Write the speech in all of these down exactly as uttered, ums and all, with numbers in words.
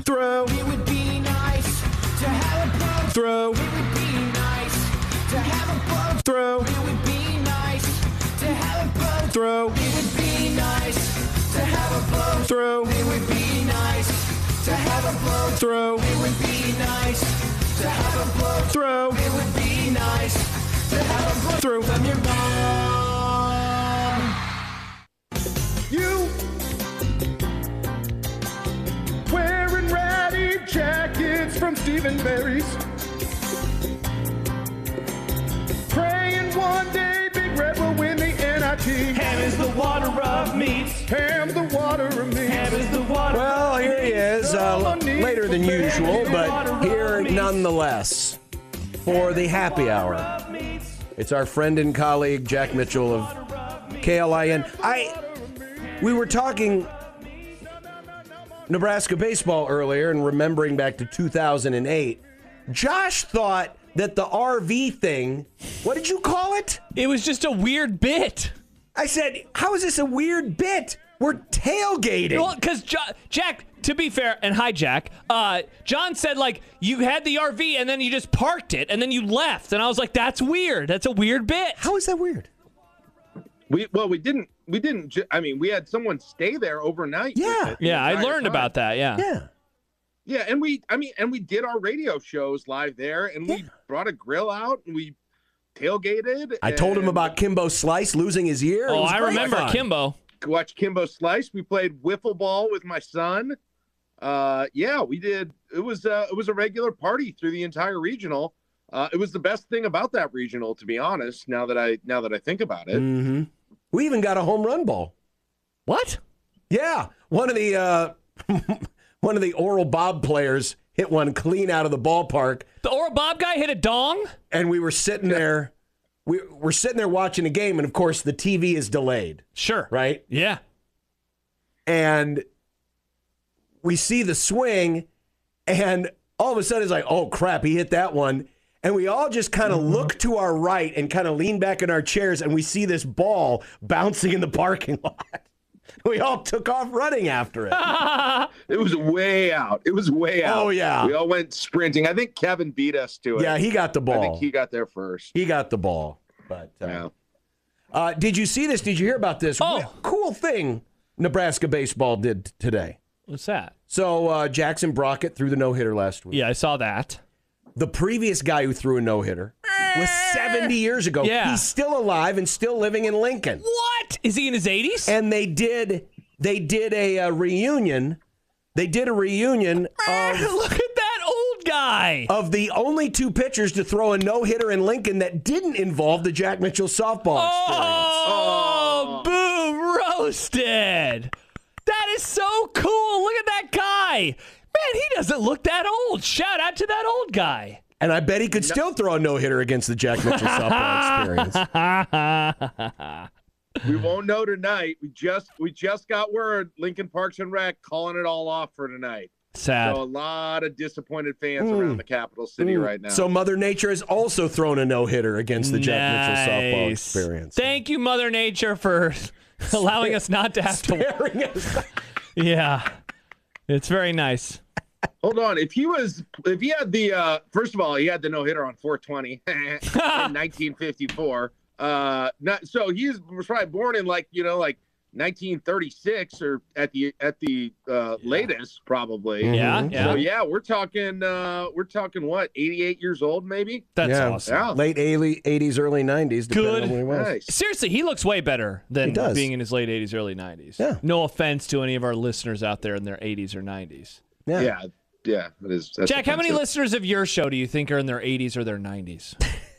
Throw. It would be nice to have a boat. Throw. It would be nice to have a boat. Throw. It would be nice to have a boat. Throw. It would be nice to have a boat. Throw. It would be nice to have a boat. Throw. It would be nice to have a boat. Throw. It would be nice to have a boat. Throw. From your mom. You wearing ratty jackets from Stephen Barry's. Praying one day Big Red will win the N I T. Ham is the water of meats. Ham the water of me. Ham is the water. Well, here he is, uh, later than usual, but here nonetheless for the happy hour. It's our friend and colleague, Jack Mitchell of K L I N. I, we were talking Nebraska baseball earlier and remembering back to two thousand eight. Josh thought that the R V thing, what did you call it? It was just a weird bit. I said, how is this a weird bit? We're tailgating. Well, because jo- Jack, to be fair, and hi, Jack, uh, John said, like, you had the R V and then you just parked it and then you left. And I was like, that's weird. That's a weird bit. How is that weird? We Well, we didn't, we didn't, ju- I mean, we had someone stay there overnight. Yeah. with it the Yeah, I entire learned time. about that, yeah. Yeah. Yeah, and we, I mean, and we did our radio shows live there, and we Yeah. brought a grill out, and we tailgated. I told him and about Kimbo Slice losing his ear. It Oh, was I great remember fun. Kimbo. watched Kimbo Slice. We played wiffle ball with my son. Uh, yeah, we did. It was uh, it was a regular party through the entire regional. Uh, it was the best thing about that regional, to be honest. Now that I now that I think about it, Mm-hmm. We even got a home run ball. What? Yeah, one of the uh, one of the Oral Bob players hit one clean out of the ballpark, The Oral Bob guy hit a dong? and we were sitting there. We we're sitting there watching a game, and of course the T V is delayed, Sure. right? Yeah. And we see the swing, and all of a sudden it's like, oh crap, he hit that one. And we all just kind of look to our right and kind of lean back in our chairs, and we see this ball bouncing in the parking lot. We all took off running after it. it was way out. It was way out. Oh, yeah. we all went sprinting. I think Kevin beat us to it. Yeah, he got the ball. I think he got there first. He got the ball. But uh, Yeah. uh, did you see this? Did you hear about this? Oh. Real cool thing Nebraska baseball did today. What's that? So uh, Jackson Brockett threw the no-hitter last week. Yeah, I saw that. The previous guy who threw a no-hitter was seventy years ago. Yeah. He's still alive and still living in Lincoln. What? Is he in his eighties? And they did they did a, uh reunion. They did a reunion of, Look at that old guy. of the only two pitchers to throw a no-hitter in Lincoln that didn't involve the Jack Mitchell softball experience. Oh, boo, roasted. That is so cool. Look at that guy. Man, he doesn't look that old. Shout out to that old guy. And I bet he could still throw a no-hitter against the Jack Mitchell softball experience. We won't know tonight. We just we just got word Lincoln Parks and Rec calling it all off for tonight. Sad. So a lot of disappointed fans around the capital city right now. So Mother Nature has also thrown a no-hitter against the Jack Mitchell softball Nice. experience. Thank you, Mother Nature, for allowing us not to have to. Sparing us. Yeah. It's very nice. Hold on. If he was, if he had the, uh, first of all, he had the no hitter on four twenty in nineteen fifty-four. Uh, not, so he was probably born in like, you know, like nineteen thirty-six or at the, at the, uh, latest probably. Yeah. Mhm. Yeah. So yeah, we're talking, uh, we're talking what, eighty-eight years old maybe? That's Yeah. awesome. Yeah. Late eighties, early nineties, depending Good. on when he was. Nice. Seriously, he looks way better He than does. being in his late eighties, early nineties. Yeah. No offense to any of our listeners out there in their eighties or nineties. Yeah. Yeah. Yeah. That is, that's Jack, how many offensive. listeners of your show do you think are in their eighties or their nineties?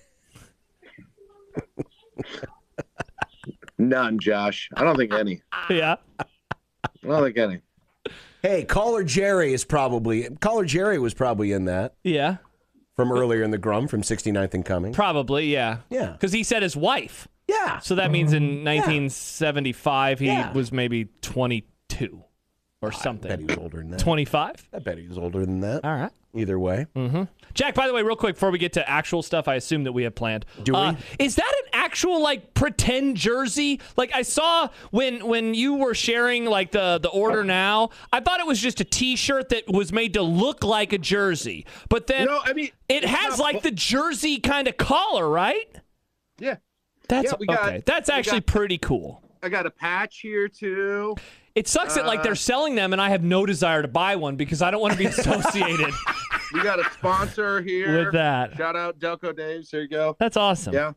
None, Josh. I don't think any. Yeah. I don't think any. Hey, Caller Jerry is probably Caller Jerry was probably in that Yeah. from earlier in the Grum from sixty-ninth and Coming. Probably, yeah. Yeah. Because he said his wife. Yeah. So that means in nineteen seventy-five, he Yeah. was maybe twenty-two or I bet something. he was older than that. twenty-five? I bet he was older than that. All right. Either way. Jack, by the way, real quick, before we get to actual stuff I assume that we have planned. Do we? uh, Is that an actual like pretend jersey? Like I saw when when you were sharing like the the order now, I thought it was just a T-shirt that was made to look like a jersey. But then No, I mean it it's has not- like the jersey kind of collar, right? Yeah. That's Yeah, we got- okay. That's we actually got- pretty cool. I got a patch here too. It sucks that like Uh, they're selling them and I have no desire to buy one because I don't want to be associated We got a sponsor here. with that. Shout out Delco Daves. There you go. That's awesome. Yeah.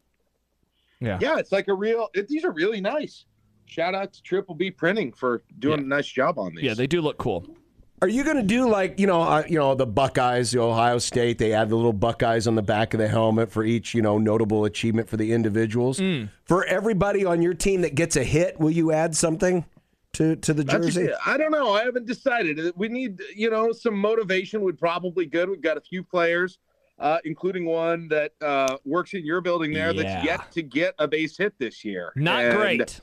Yeah. Yeah, it's like a real it, these are really nice. Shout out to Triple B Printing for doing Yeah. a nice job on these. Yeah, they do look cool. Are you going to do like, you know, uh, you know, the Buckeyes, the Ohio State, they add the little Buckeyes on the back of the helmet for each, you know, notable achievement for the individuals. Mm. For everybody on your team that gets a hit, will you add something to, to the That's- jersey? I don't know. I haven't decided. We need, you know, some motivation would probably good. We've got a few players, uh, including one that uh, works in your building there Yeah. that's yet to get a base hit this year. Not And, great.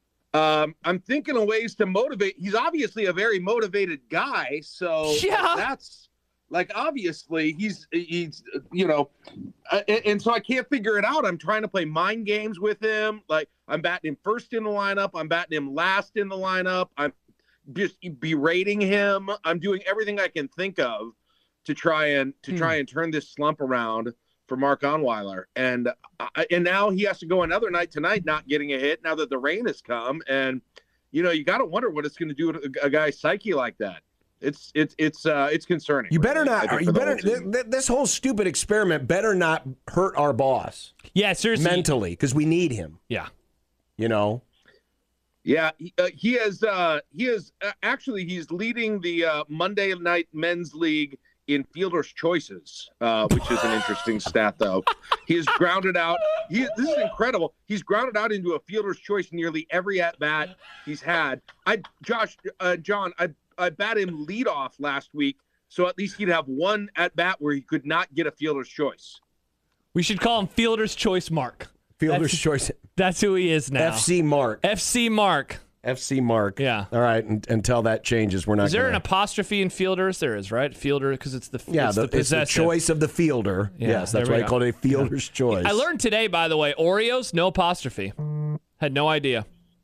Um, I'm thinking of ways to motivate. He's obviously a very motivated guy, so Yeah. that's like obviously he's he's you know, uh, and, and so I can't figure it out. I'm trying to play mind games with him. Like I'm batting him first in the lineup. I'm batting him last in the lineup. I'm just berating him. I'm doing everything I can think of to try and to Hmm. try and turn this slump around for Mark Onweiler. And I, and now he has to go another night tonight not getting a hit now that the rain has come. And, you know, you got to wonder what it's going to do to a, a guy's psyche like that. It's it's it's uh, it's concerning. You better really, I not. think, You for the better. whole team. Th- th- this whole stupid experiment better not hurt our boss Yeah, seriously. mentally because we need him. Yeah. You know. Yeah, he, uh, he has. Uh, he is uh, actually he's leading the uh, Monday night men's league in fielders' choices, uh, which is an interesting stat, though. He has grounded out. He, this is incredible. He's grounded out into a fielder's choice nearly every at bat he's had. I, Josh, uh, John, I, I bat him leadoff last week, so at least he'd have one at bat where he could not get a fielder's choice. We should call him Fielder's Choice Mark. Fielder's That's- choice. That's who he is now. F C Mark. F C Mark. F C Mark. Yeah. All right. And, until that changes, we're not. Is there gonna, an apostrophe in Fielders? There is, right? Fielder, because it's the Yeah, it's the, the it's the possessive. choice of the fielder. Yeah, yes, that's there why we I go. called it a fielder's choice. I learned today, by the way, Oreos, no apostrophe. Had no idea.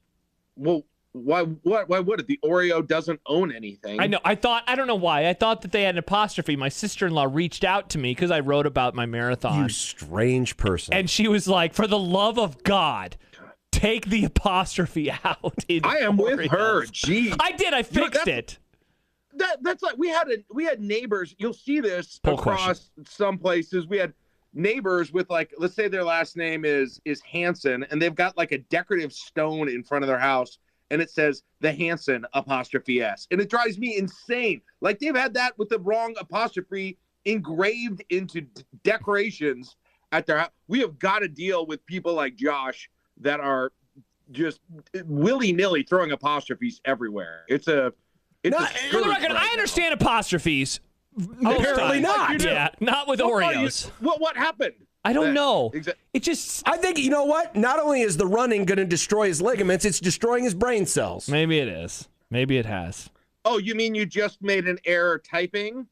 Well, why? Why? Why would it? The Oreo doesn't own anything. I know. I thought, I don't know why. I thought that they had an apostrophe. My sister-in-law reached out to me because I wrote about my marathon. You strange person. And she was like, for the love of God, take the apostrophe out. in I am with Oreos." her. Gee. I did. I fixed that's- it. that that's like we had a we had neighbors. You'll see this Poll across some places. We had neighbors with like, let's say their last name is is Hansen, and they've got like a decorative stone in front of their house, and it says the Hansen apostrophe S, and it drives me insane. Like they've had that with the wrong apostrophe engraved into d- decorations at their house. We have got to deal with people like Josh that are just willy nilly throwing apostrophes everywhere. It's a it's No, a for the For the scourge record, right I now. understand apostrophes. most Apparently times. not. You do. Yeah, not with What are you- Oreos. What what happened? I don't That- know. Exa- It just I think, you know what? Not only is the running going to destroy his ligaments, it's destroying his brain cells. maybe it is. Maybe it has. Oh, you mean you just made an error typing?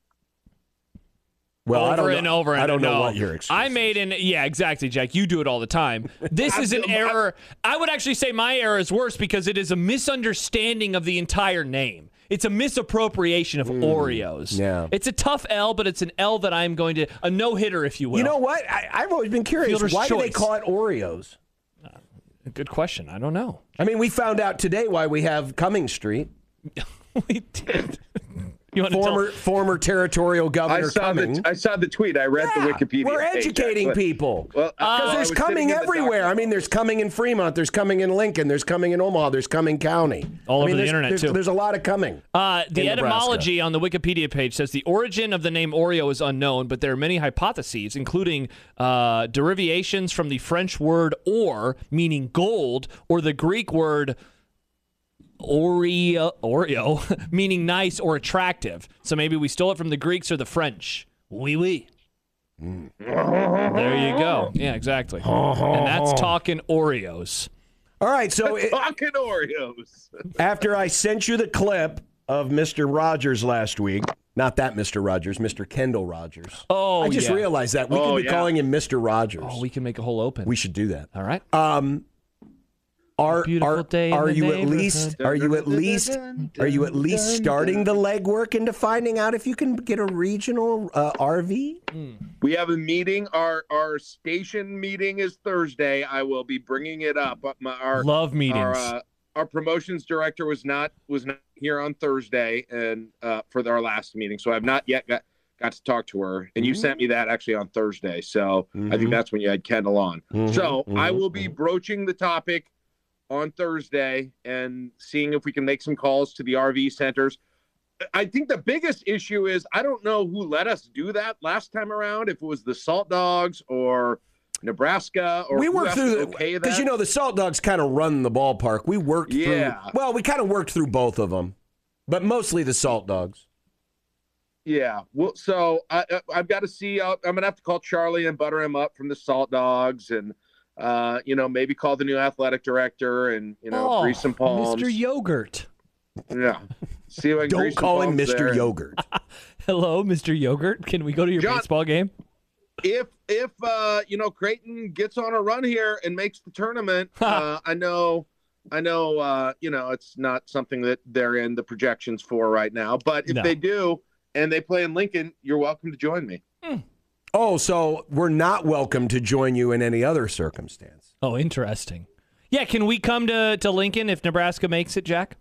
Well, over I don't and know, over and I don't know no. what your excuse I made an yeah, exactly, Jack. You do it all the time. This is an I'm- error. I would actually say my error is worse because it is a misunderstanding of the entire name. It's a misappropriation of Oreos. yeah. It's a tough L, but it's an L that I'm going to a no hitter, if you will. You know what? I, I've always been curious. Fielder's Why do they choice. call it Oreos? Good question. I don't know. I mean, we found out today why we have Cummings Street. we did. You want Former to tell? former territorial I governor saw Cummings. the I saw the tweet. I read Yeah, the Wikipedia. We're page, educating actually. people. Well, Because I there's was coming sitting in the everywhere. dock- I mean, there's coming in Fremont. There's coming in Lincoln. There's coming in Omaha. There's coming county. All I over mean, the there's- internet, there's, too. There's a lot of coming. Uh, the in Nebraska. etymology on the Wikipedia page says the origin of the name Oreo is unknown, but there are many hypotheses, including uh, derivations from the French word "or," meaning gold, or the Greek word Oreo, Oreo, meaning nice or attractive. So maybe we stole it from the Greeks or the French. Oui, oui. There you go. Yeah, exactly. And that's talking Oreos. All right, so it, Talking Oreos. after I sent you the clip of Mister Rogers last week, Not that Mister Rogers, Mister Kendall Rogers. Oh, I just yeah. realized that. We Oh, could be yeah. calling him Mister Rogers. Oh, we can make a whole open. We should do that. All right. Um, are Beautiful are, day in are the you at neighborhood. least are you at least are you at least starting the legwork into finding out if you can get a regional uh, R V? We have a meeting. Our our station meeting is Thursday. I will be bringing it up. But My, our Love meetings. Our, uh, our promotions director was not was not here on Thursday and uh, for our last meeting, so I've not yet got got to talk to her. And you sent me that actually on Thursday, so I think that's when you had Kendall on. So I will be broaching the topic on Thursday and seeing if we can make some calls to the R V centers. I think the biggest issue is I don't know who let us do that last time around, if it was the Salt Dogs or Nebraska or We who worked has to through okay because that. you know the Salt Dogs kind of run the ballpark. We worked Yeah. through. Well, we kind of worked through both of them, but mostly the Salt Dogs. Yeah, well, so I, I- I've got to see. Uh, I'm gonna have to call Charlie and butter him up from the Salt Dogs, and uh, you know, maybe call the new athletic director, and you know, Oh, grease some palms. Mister Yogurt. Yeah, see if I can Don't grease some call him palms Mister there. Yogurt. Hello, Mister Yogurt. Can we go to your John- baseball game? If if uh, you know Creighton gets on a run here and makes the tournament, uh, I know. I know, uh, you know, it's not something that they're in the projections for right now, but if No. they do and they play in Lincoln, you're welcome to join me. Oh, so we're not welcome to join you in any other circumstance. Oh, interesting. Yeah, can we come to, to Lincoln if Nebraska makes it, Jack?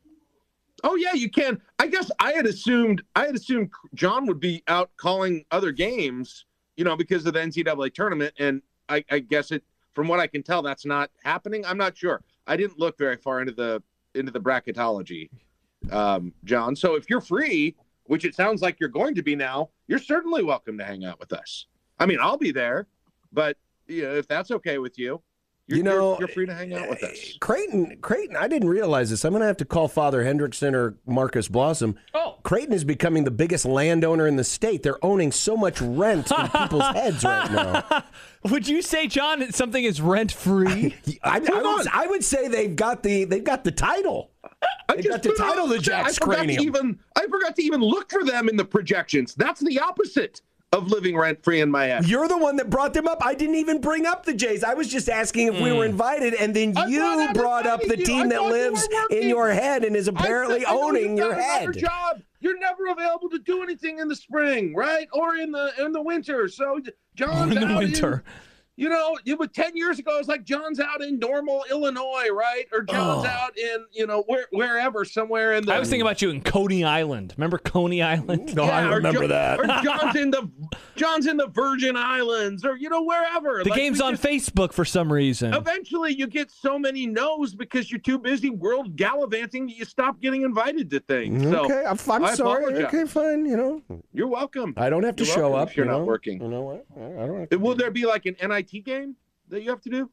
Oh yeah, you can. I guess I had assumed I had assumed John would be out calling other games, you know, because of the N C double A tournament, and I, I guess it. From what I can tell, that's not happening. I'm not sure. I didn't look very far into the into the bracketology, um, John. So if you're free, which it sounds like you're going to be now, you're certainly welcome to hang out with us. I mean, I'll be there, but you know, if that's okay with you, you're, You know, you're, you're free to hang out with us. Creighton, Creighton, I didn't realize this. I'm going to have to call Father Hendrickson or Marcus Blossom. Oh. Creighton is becoming the biggest landowner in the state. They're owning so much rent in people's heads right now. Would you say, John, that something is rent free? I, I, would, I would say they've got the they've got the title. I They just got the put title on- to Jack's I forgot to cranium. even I forgot to even look for them in the projections. That's the opposite of living rent free in my head. You're the one that brought them up. I didn't even bring up the Jays. I was just asking if we were invited, and then I you brought brought up the everybody. team I that thought you lives were working. in your head and is apparently I, I know owning you've your got another head. job. You're never available to do anything in the spring, right? Or in the in the winter. So John's In the out winter. you know, it was ten years ago. It's like John's out in Normal, Illinois, right? Or John's Oh. out in you know where wherever somewhere in the. I was thinking about you in Coney Island. Remember Coney Island? No, I or remember Jo- that. Or John's in the John's in the Virgin Islands, or you know wherever. The Like, game's we on just- Facebook for some reason. Eventually, you get so many no's because you're too busy world gallivanting that you stop getting invited to things. So Okay, I'm, I'm I sorry. apologize. Okay, fine. You know, you're welcome. I don't have to You're show welcome up if you're you not know? working. You know what? I I don't have to. Will there be like an N I T game that you have to do?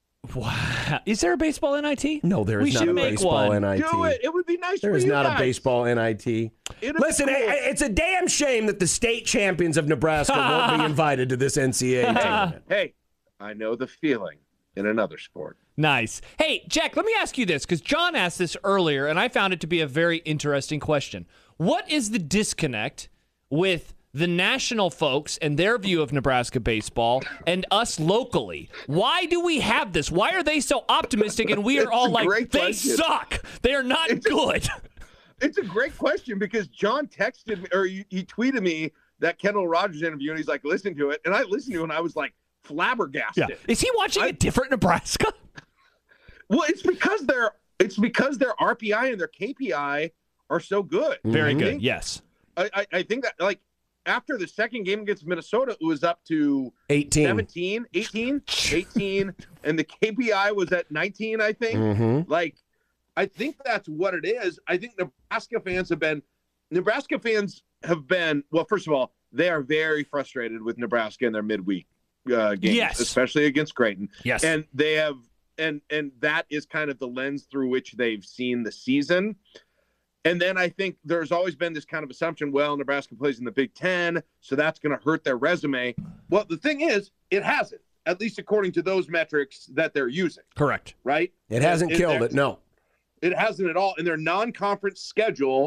Wow. Is there a baseball N I T? No, there We is not should a make baseball one. N I T. Do it. It would be nice There for is you not guys. a baseball N I T. It'd be Listen, cool. I- it's a damn shame that the state champions of Nebraska won't be invited to this N C A A tournament. Hey, I know the feeling in another sport. Nice. Hey, Jack, let me ask you this, because John asked this earlier, and I found it to be a very interesting question. What is the disconnect with the national folks and their view of Nebraska baseball and us locally? Why do we have this? Why are they so optimistic and we are It's all a like, great they question. suck. They are not It's a- good. It's a great question because John texted me or he, he tweeted me that Kendall Rogers interview, and he's like, listen to it. And I listened to it, and I was like flabbergasted. Is he watching I- a different Nebraska? Well, it's because their it's because their R P I and their K P I are so good. Very I good. think- Yes. I, I, I think that like after the second game against Minnesota, it was up to eighteen. seventeen, eighteen, eighteen, and the K P I was at nineteen, I think. Mm-hmm. Like, I think that's what it is. I think Nebraska fans have been, Nebraska fans have been, well, first of all, they are very frustrated with Nebraska in their midweek uh, games, Yes. especially against Creighton. Yes. And they have, and and that is kind of the lens through which they've seen the season. And then I think there's always been this kind of assumption, well, Nebraska plays in the Big Ten, so that's going to hurt their resume. Well, the thing is, it hasn't, at least according to those metrics that they're using, Correct. right? It hasn't And- killed and it. No. It hasn't at all. And their non-conference schedule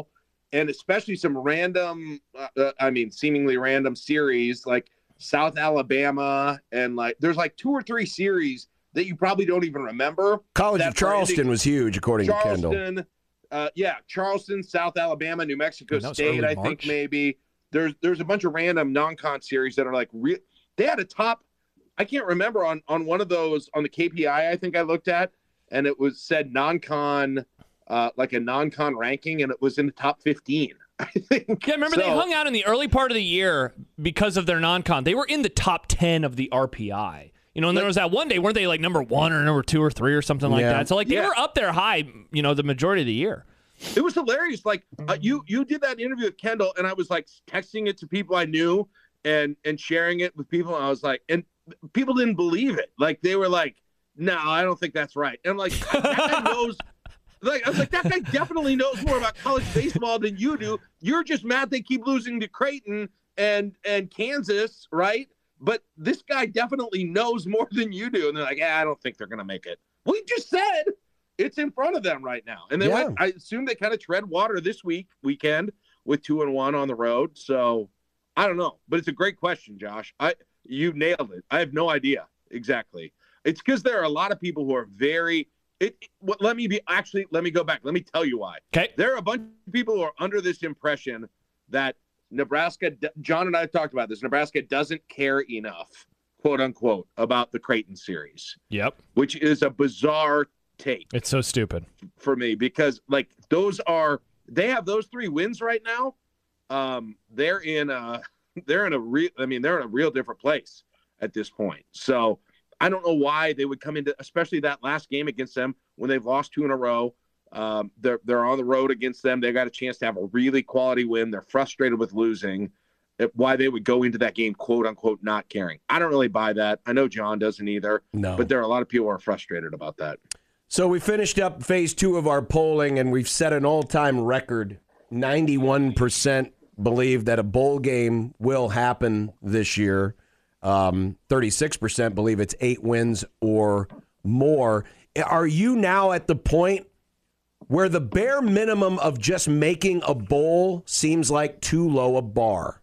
and especially some random, uh, I mean, seemingly random series like South Alabama, and like there's like two or three series that you probably don't even remember. College that of Charleston was huge, according Charleston, to Kendall. Uh, yeah, Charleston, South Alabama, New Mexico Man, that was State, early I March. think maybe. There's there's a bunch of random non-con series that are like real. They had a top, I can't remember on on one of those on the K P I I think I looked at, and it was said non-con, uh, like a non-con ranking, and it was in the top fifteen. I think. Yeah, remember So- they hung out in the early part of the year because of their non-con. They were in the top ten of the R P I. You know, and there was that one day, weren't they like number one or number two or three or something like Yeah. that? So like they Yeah. were up there high, you know, the majority of the year. It was hilarious. Like uh, you, you did that interview with Kendall, and I was like texting it to people I knew and and sharing it with people. And I was like, and people didn't believe it. Like they were like, "No, I don't think that's right." And I'm like, that guy knows. Like I was like, that guy definitely knows more about college baseball than you do. You're just mad they keep losing to Creighton and and Kansas, right? But this guy definitely knows more than you do. And they're like, yeah, I don't think they're gonna make it. Well, he just said it's in front of them right now. And they Yeah. went, I assume they kind of tread water this week, weekend, with two and one on the road. So I don't know. But it's a great question, Josh. I you nailed it. I have no idea exactly. It's because there are a lot of people who are very it, it what let me be actually let me go back. Let me tell you why. Okay. There are a bunch of people who are under this impression that Nebraska, John and I have talked about this, Nebraska doesn't care enough, quote unquote, about the Creighton series, Yep. which is a bizarre take It's so stupid. for me because like those are they have those three wins right now. Um, they're in a they're in a real I mean they're in a real different place at this point. So I don't know why they would come into especially that last game against them when they've lost two in a row. Um, they're they're on the road against them. They got a chance to have a really quality win. They're frustrated with losing. It- Why they would go into that game, quote unquote, not caring. I don't really buy that. I know John doesn't either. No. But there are a lot of people who are frustrated about that. So we finished up phase two of our polling, and we've set an all-time record. ninety-one percent believe that a bowl game will happen this year. Um, thirty-six percent believe it's eight wins or more. Are you now at the point where the bare minimum of just making a bowl seems like too low a bar?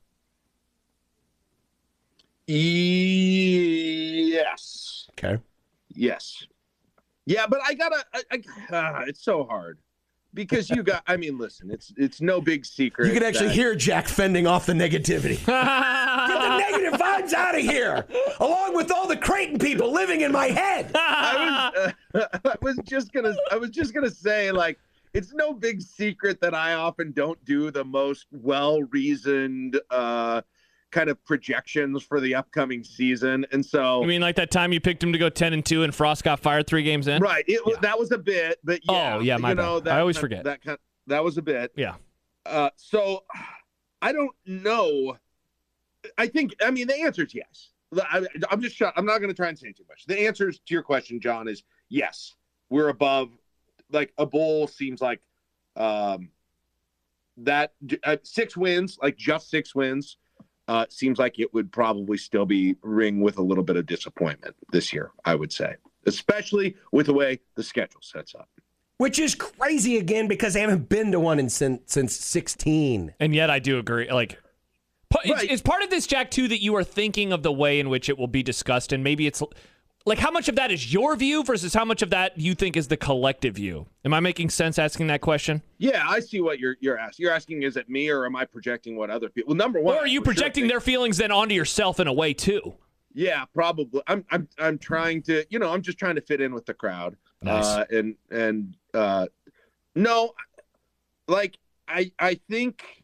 Yes. Okay. Yes. Yeah, but I gotta. I, I, ah, it's so hard because you got. I mean, listen, it's it's no big secret. You can actually that- hear Jack fending off the negativity. Get the negative vibes out of here, along with all the Creighton people living in my head. I was, uh, I was just gonna. I was just gonna say, like, it's no big secret that I often don't do the most well-reasoned uh, kind of projections for the upcoming season, and so. You mean like that time you picked him to go ten and two and Frost got fired three games in? Right. It, was That was a bit, but yeah. Oh, yeah, my you know, bad. that, I always that, forget. That kind that was a bit. Yeah. Uh, so I don't know. I think, I mean, the answer is yes. I, I'm just, I'm not going to try and say too much. The answer to your question, John, is yes. We're above, like a bowl seems like um, that uh, six wins, like just six wins. Uh, seems like it would probably still be ring with a little bit of disappointment this year, I would say, especially with the way the schedule sets up. Which is crazy again because they haven't been to one in since, since sixteen. And yet I do agree. Like, pa- it's, Right. it's part of this, Jack, too, that you are thinking of the way in which it will be discussed. And maybe it's like how much of that is your view versus how much of that you think is the collective view. Am I making sense asking that question? Yeah, I see what you're you're asking. You're asking, is it me or am I projecting what other people? Well, number one, Or are you for sure projecting think- their feelings then onto yourself in a way, too? Yeah, probably. I'm I'm I'm trying to, you know, I'm just trying to fit in with the crowd. Nice. Uh, and and uh, no, like I I think.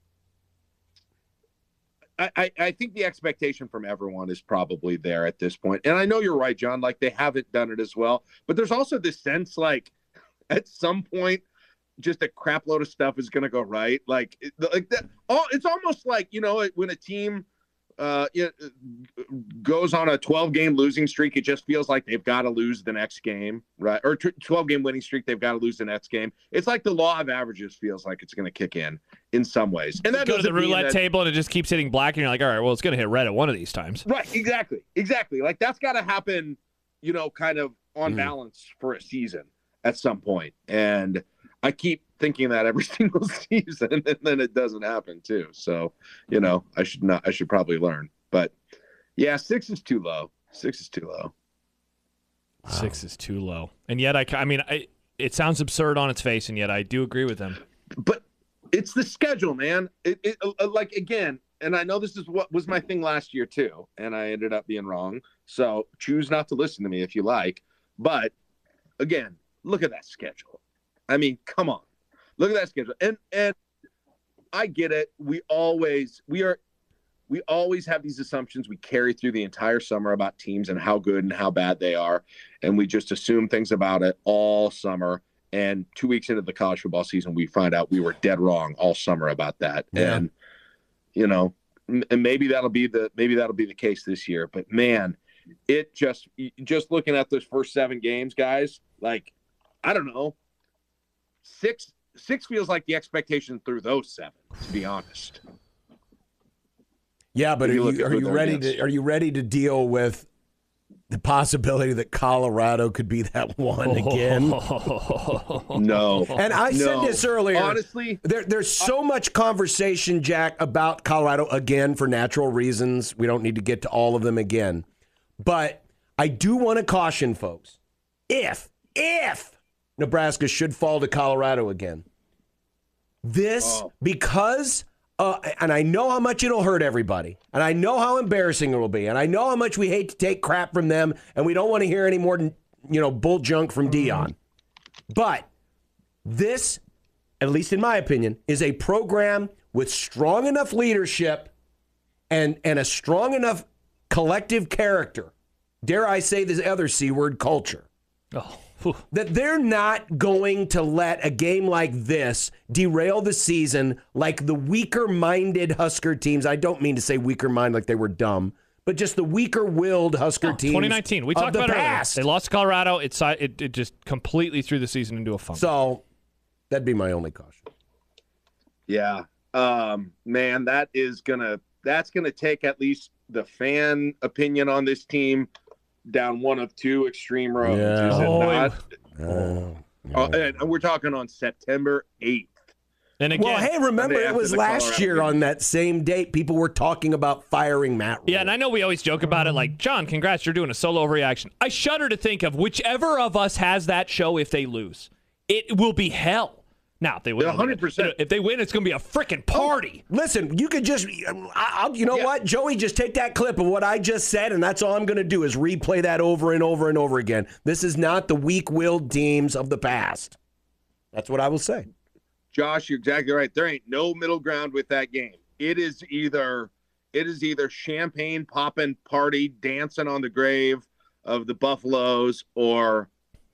I, I, I think the expectation from everyone is probably there at this point. And I know you're right, John, like they haven't done it as well. But there's also this sense like at some point, just a crap load of stuff is going to go right. Like, it- like that. All it's almost like, you know, when a team uh, it, goes on a twelve game losing streak, it just feels like they've got to lose the next game, right? Or twelve game winning streak, they've got to lose the next game. It's like the law of averages feels like it's going to kick in in some ways. And that Go to the doesn't mean roulette that- table and it just keeps hitting black, and you're like, all right, well, it's going to hit red at one of these times. Right, exactly, exactly. Like that's got to happen, you know, kind of on Mhm. balance for a season at some point. And I keep thinking that every single season, and then it doesn't happen too. So, you know, I should not. I should probably learn. But yeah, six is too low. Six is too low. Wow. Six is too low, and yet I. I mean, I, it sounds absurd on its face, and yet I do agree with them. But it's the schedule, man. It, it like again, and I know this is what was my thing last year too, and I ended up being wrong. So choose not to listen to me if you like. But again, look at that schedule. I mean, come on, look at that schedule. And and I get it. We always we are we always have these assumptions we carry through the entire summer about teams and how good and how bad they are, and we just assume things about it all summer. And two weeks into the college football season, we find out we were dead wrong all summer about that. Yeah. And you know, and maybe that'll be the maybe that'll be the case this year. But man, it just just looking at those first seven games, guys, like I don't know, six six feels like the expectation through those seven, to be honest. Yeah, but are you, are you ready to are you ready to deal with the possibility that Colorado could be that one again? No. And I no. said this earlier. Honestly, there, there's so uh, much conversation, Jack, about Colorado again for natural reasons. We don't need to get to all of them again. But I do want to caution folks. If, if Nebraska should fall to Colorado again, this, oh. because... Uh, and I know how much it'll hurt everybody, and I know how embarrassing it will be, and I know how much we hate to take crap from them, and we don't want to hear any more, you know, bull junk from Dion. But this, at least in my opinion, is a program with strong enough leadership and and a strong enough collective character. Dare I say this other C word, culture? Oh. That they're not going to let a game like this derail the season like the weaker-minded Husker teams. I don't mean to say weaker-minded like they were dumb, but just the weaker-willed Husker no, teams twenty nineteen. We talked about it earlier. Past. They lost to Colorado. It, it, it just completely threw the season into a funk. So that'd be my only caution. Yeah. Um, man, that is going to that's gonna take at least the fan opinion on this team down one of two extreme roads. Yeah. Is it oh, not? Oh, yeah. uh, and we're talking on September eighth. And again, well, hey, remember it was last Colorado year game. on that same date. People were talking about firing Matt Rule. Yeah, and I know we always joke about it like, John, congrats, you're doing a solo reaction. I shudder to think of whichever of us has that show if they lose. It will be hell. Now, if they win, one hundred percent. If they win, it's going to be a freaking party. Oh, listen, you could just, I, I, you know yeah. what, Joey, just take that clip of what I just said, and that's all I'm going to do is replay that over and over and over again. This is not the weak-willed teams of the past. That's what I will say. Josh, you're exactly right. There ain't no middle ground with that game. It is either, it is either champagne popping party dancing on the grave of the Buffaloes or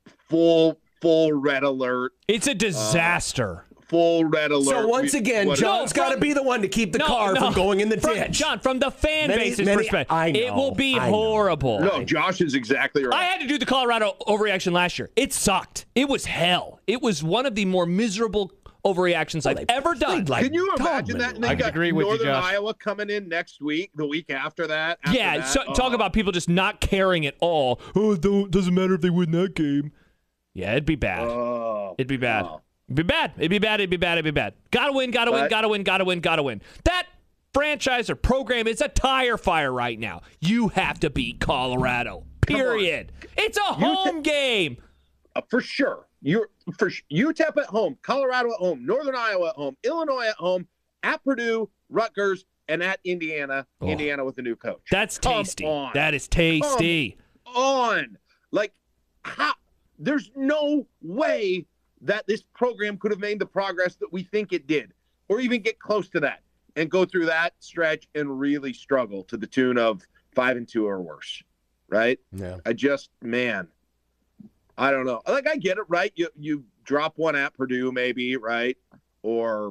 full. Full red alert. It's a disaster. Uh, full red alert. So once again, what John's no, got to be the one to keep the no, car no. from going in the from, ditch. John, from the fan many, base's many, perspective, I know, it will be I horrible. No, Josh is exactly right. I had to do the Colorado overreaction last year. It sucked. It was hell. It was one of the more miserable overreactions well, I've ever done. Like Can you imagine that? And I they can got agree with you, Northern Josh. Iowa coming in next week, the week after that. After yeah, that. so, oh. talk about people just not caring at all. Oh, it don't, doesn't matter if they win that game. Yeah, it'd be bad. Oh, it'd be bad. wow. It'd be bad. It'd be bad. It'd be bad. It'd be bad. Gotta win, gotta win, But- gotta win, gotta win, gotta win. That franchise or program is a tire fire right now. You have to beat Colorado. Period. It's a home game. Uh, for sure. You're for sh- U T E P at home, Colorado at home, Northern Iowa at home, Illinois at home, at Purdue, Rutgers, and at Indiana. Oh. Indiana with a new coach. That's Come tasty. on. That is tasty. Come on. Like, how? There's no way that this program could have made the progress that we think it did, or even get close to that, and go through that stretch and really struggle to the tune of five and two or worse. Right? Yeah. I just, man, I don't know. Like, I get it, right? You you drop one at Purdue, maybe, right? Or,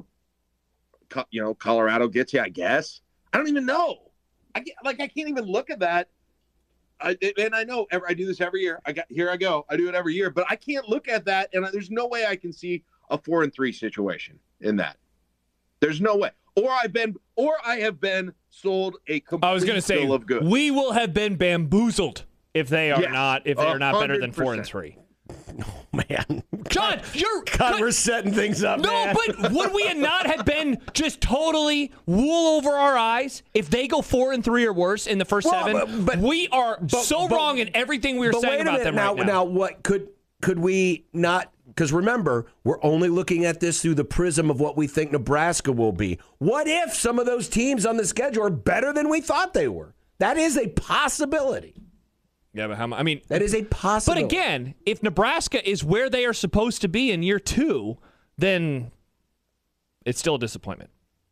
you know, Colorado gets you, I guess. I don't even know. I get, like, I can't even look at that. I, and I know I do this every year. I got here I go. I do it every year, but I can't look at that, and there's no way I can see a four and three situation in that. There's no way. Or I've been, or I have been sold a complete I was going to say, bill of goods. we will have been bamboozled if they are Yes, not if they are not better than four and one hundred percent. three. man. John, you're God, but- we're setting things up, No, man. but would we not have been just totally wool over our eyes if they go four and three or worse in the first Well, seven? but- but- we are so but- wrong in everything we were But saying wait a about minute them now. right now. Now, what could could we not? Because remember, we're only looking at this through the prism of what we think Nebraska will be. What if some of those teams on the schedule are better than we thought they were? That is a possibility. Yeah, but how? mu- I mean, That is a but possibility. again, if Nebraska is where they are supposed to be in year two, then it's still a disappointment.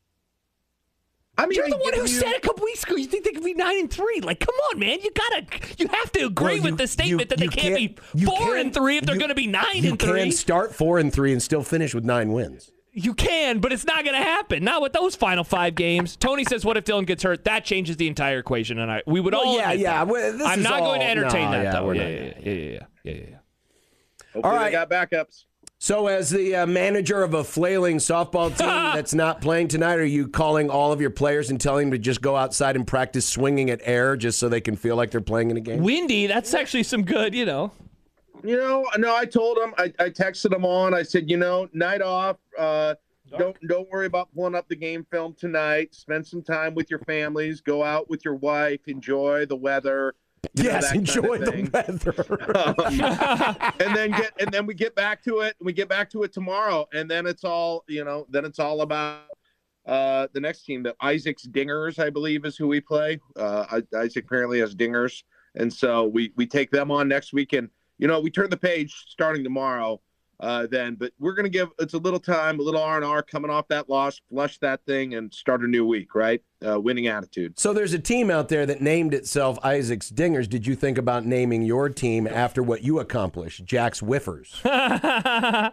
I mean, You're the I one get who you- said a couple weeks ago you think they could be nine and three. Like, come on, man, you gotta, you have to agree Well, with you- the statement you- that they you can't, be you four can- and three if they're you- going to be nine you and three. can start four and three and still finish with nine wins. You can, but it's not going to happen. Not with those final five games. Tony says, "What if Dylan gets hurt?" That changes the entire equation, and I we would Well, all. yeah, admit yeah. that. Well, this I'm is not going to all- entertain no, that yeah, though. we're Yeah, not. yeah, yeah, yeah, yeah, yeah, yeah, yeah. Hopefully All they right. got backups. So, as the uh, manager of a flailing softball team that's not playing tonight, are you calling all of your players and telling them to just go outside and practice swinging at air just so they can feel like they're playing in a game? Windy. That's actually some good. You know. You know, no, I told them, I, I texted them on. I said, you know, night off. Uh, don't don't worry about pulling up the game film tonight. Spend some time with your families. Go out with your wife. Enjoy the weather. you know, Yes, that kind of enjoy the thing. weather. Um, and then get and then we get back to it. We get back to it tomorrow, and then it's all you know. Then it's all about uh, the next team. The Isaac's Dingers, I believe, is who we play. Uh, Isaac apparently has Dingers, and so we we take them on next week. And you know, we turn the page starting tomorrow. Uh, then, but we're gonna give it's a little time, a little R and R coming off that loss, flush that thing, and start a new week. Right, uh, winning attitude. So there's a team out there that named itself Isaac's Dingers. Did you think about naming your team after what you accomplished, Jack's Whiffers? I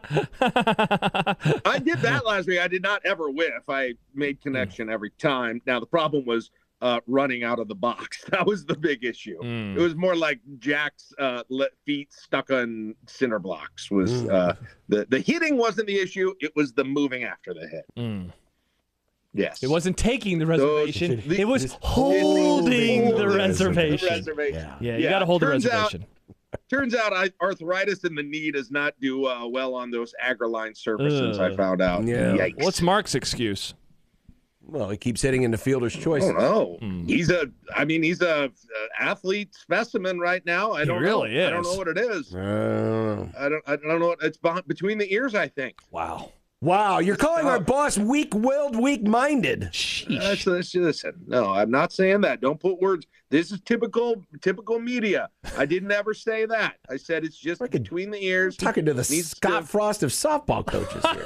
did that last week. I did not ever whiff. I made connection every time. Now the problem was uh, running out of the box. That was the big issue. Mm. It was more like Jack's uh, le- feet stuck on cinder blocks. Was uh, the the hitting wasn't the issue? It was the moving after the hit. Mm. Yes, It wasn't taking the reservation. the- it was Just holding holding the the reservation. reservation. Yeah. Yeah, you Yeah, got to hold the turns out- reservation. Turns out I, arthritis in the knee does not do uh, well on those Agraline surfaces. I Ugh. found out. Yeah. Yikes. What's Mark's excuse? Well, he keeps hitting into fielder's I choice. don't know. Hmm. He's a, I mean, he's a, uh athlete specimen right now. I He don't really know. I don't is. know what it is. Uh, I don't, I don't know. What, it's behind, between the ears, I think. Wow. wow, you're calling our tough. boss weak-willed, weak-minded. Sheesh. That's, that's, listen, no, I'm not saying that. Don't put words. This is typical, typical media. I didn't ever say that. I said it's just Freaking- between the ears. Talking to the Needs Scott to- Frost of softball coaches here.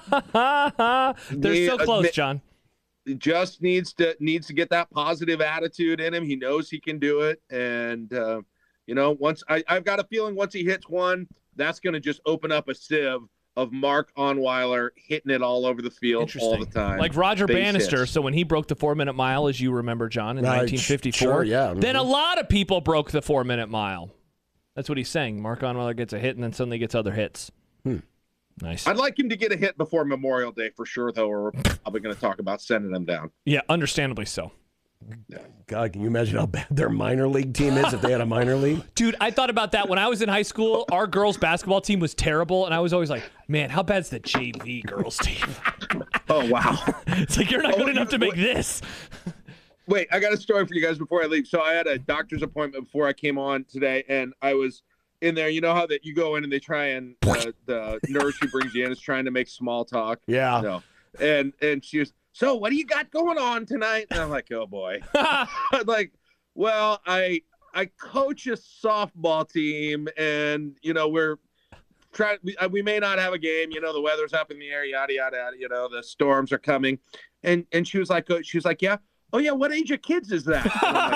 They're Me- so uh, close, me- John. He just needs to needs to get that positive attitude in him. He knows he can do it, and uh, you know, once I, I've got a feeling once he hits one, that's going to just open up a sieve of Mark Onweiler hitting it all over the field all the time, Like Roger Base Bannister. hits. So when he broke the four-minute mile, as you remember, John, in Uh, nineteen fifty-four, sure, yeah. then a Mhm. lot of people broke the four-minute mile. That's what he's saying. Mark Onweiler gets a hit and then suddenly gets other hits. Hmm. Nice. I'd like him to get a hit before Memorial Day for sure, though, or we're probably going to talk about sending him down. Yeah, understandably so. God, can you imagine how bad their minor league team is if they had a minor league? Dude, I thought about that when I was in high school. Our girls' basketball team was terrible, and I was always like, man, how bad's the J V girls' team? Oh wow! It's like, you're not good Oh, enough to make this. Wait, I got a story for you guys before I leave. So I had a doctor's appointment before I came on today, and I was in there. You know how that you go in and they try and uh, the nurse who brings you in is trying to make small talk. Yeah. No. And and she was, so what do you got going on tonight? And I'm like, oh boy. I'm like, well, I I coach a softball team, and you know we're trying. We, uh, we may not have a game. You know, the weather's up in the air. Yada yada yada. You know, the storms are coming. And and she was like, uh, she was like, yeah. Oh yeah, what age of kids is that? And I'm,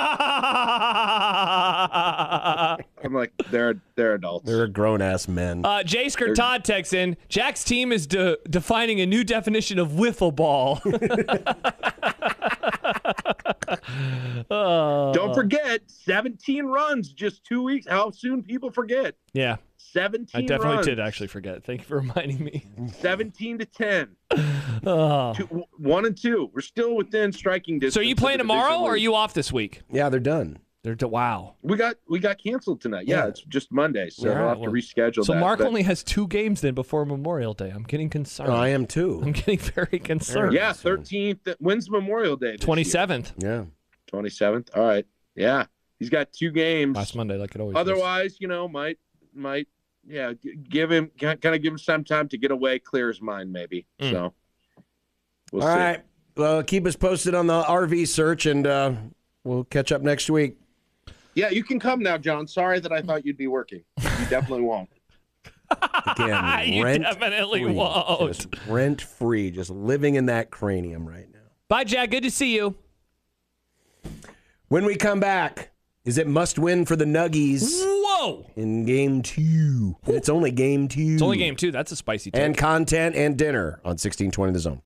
like, I'm like, they're they're adults. They're grown ass men. Uh, Jay Todd texts in, Jack's team is de- defining a new definition of wiffle ball. Oh. Don't forget, seventeen runs just two weeks. How soon people forget? Yeah, seventeen. I definitely runs. did actually forget. Thank you for reminding me. seventeen to ten. Oh. Two, one and two. We're still within striking distance. So are you of playing the division tomorrow, or are lead. you off this week? Yeah, they're done. They're de- wow. We got we got canceled tonight. Yeah, Yeah. it's just Monday, so Yeah, we'll have well, to reschedule So that. Mark but- only has two games then before Memorial Day. I'm getting concerned. Oh, I am too. I'm getting very concerned. Yeah, thirteenth. When's Memorial Day? twenty-seventh. Yeah. twenty-seventh. All right. Yeah, he's got two games. Last Monday, like it always is. Otherwise, you know, might might yeah, g- give him kind of give him some time to get away, clear his mind, maybe. Mm. So we'll All see. right. Well, keep us posted on the R V search, and uh, we'll catch up next week. Yeah, you can come now, John. Sorry that I thought you'd be working. You definitely won't. Again, You rent definitely free. won't. Just rent free, just living in that cranium right now. Bye, Jack. Good to see you. When we come back, is it must win for the Nuggies Whoa. in game two? It's only game two. It's only game two. That's a spicy take. And content and dinner on sixteen twenty The Zone.